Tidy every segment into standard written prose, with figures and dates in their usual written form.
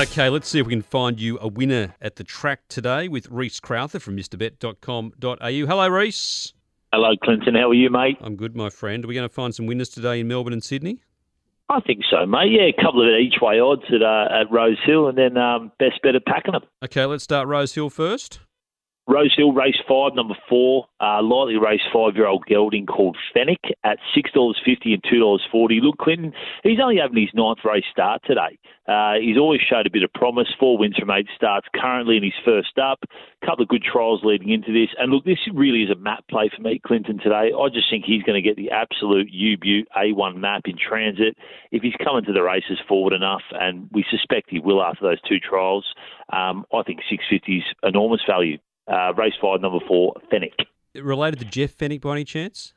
Okay, let's see if we can find you a winner at the track today with Reece Crowther from mrbet.com.au. Hello, Reece. Hello, Clinton. How are you, mate? I'm good, my friend. Are we going to find some winners today in Melbourne and Sydney? I think so, mate. Yeah, a couple of each way odds at Rose Hill, and then best bet at Pakenham. Okay, let's start Rose Hill first. Rose Hill, race 5, number 4, lightly raced 5-year-old gelding called Fennec at $6.50 and $2.40. Look, Clinton, he's only having his 9th race start today. He's always showed a bit of promise. 4 wins from 8 starts, currently in his first up. A couple of good trials leading into this. And look, this really is a map play for me, Clinton, today. I just think he's going to get the absolute U-Butte A1 map in transit. If he's coming to the races forward enough, and we suspect he will after those 2 trials, I think $6.50 is enormous value. Race 5, number 4, Fennec. Related to Jeff Fennick by any chance?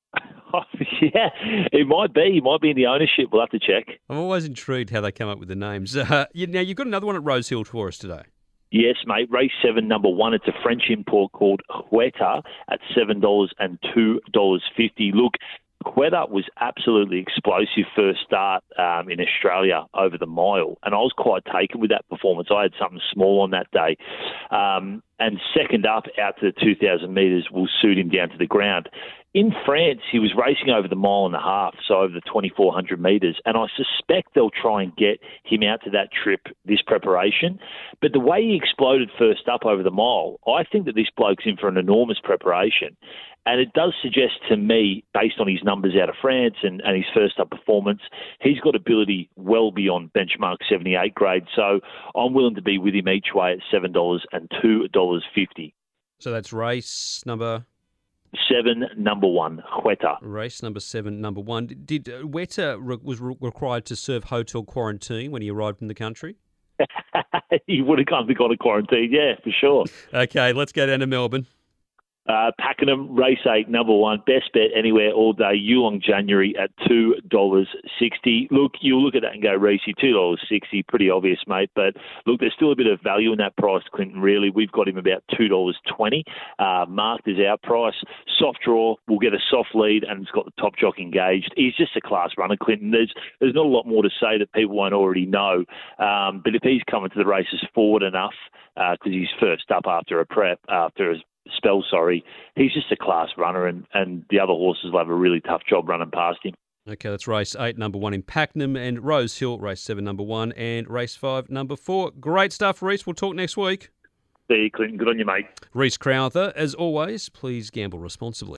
Yeah, it might be. He might be in the ownership. We'll have to check. I'm always intrigued how they come up with the names. Now, you've got another one at Rose Hill for us today. Yes, mate. Race 7, number 1. It's a French import called Hueta at $7 and $2.50. Look, Hueta was absolutely explosive first start in Australia over the mile, and I was quite taken with that performance. I had something small on that day. And second up out to the 2,000 metres will suit him down to the ground. In France, he was racing over the mile and a half, so over the 2,400 metres, and I suspect they'll try and get him out to that trip this preparation. But the way he exploded first up over the mile, I think that this bloke's in for an enormous preparation. And it does suggest to me, based on his numbers out of France and his first up performance, he's got ability well beyond benchmark 78 grade. So I'm willing to be with him each way at $7 and $2.50. So that's race number 7, number 1, Hueta. Race number 7, number 1. Did Hueta was required to serve hotel quarantine when he arrived in the country? He would have gone to quarantine, yeah, for sure. Okay, let's go down to Melbourne. Pakenham, race 8, number 1, best bet anywhere all day, Yulong January at $2.60. Look, you'll look at that and go, Reece, $2.60, pretty obvious, mate. But look, there's still a bit of value in that price, Clinton, really. We've got him about $2.20, marked as our price. Soft draw, we'll get a soft lead, and it's got the top jock engaged. He's just a class runner, Clinton. There's not a lot more to say that people won't already know. But if he's coming to the races forward enough, because he's first up after a spell, he's just a class runner, and the other horses will have a really tough job running past him. Okay, that's race 8, number 1 in Pakenham, and Rose Hill, race 7, number 1, and race 5, number 4. Great stuff, Reece. We'll talk next week. See you, Clinton. Good on you, mate. Reece Crowther, as always, please gamble responsibly.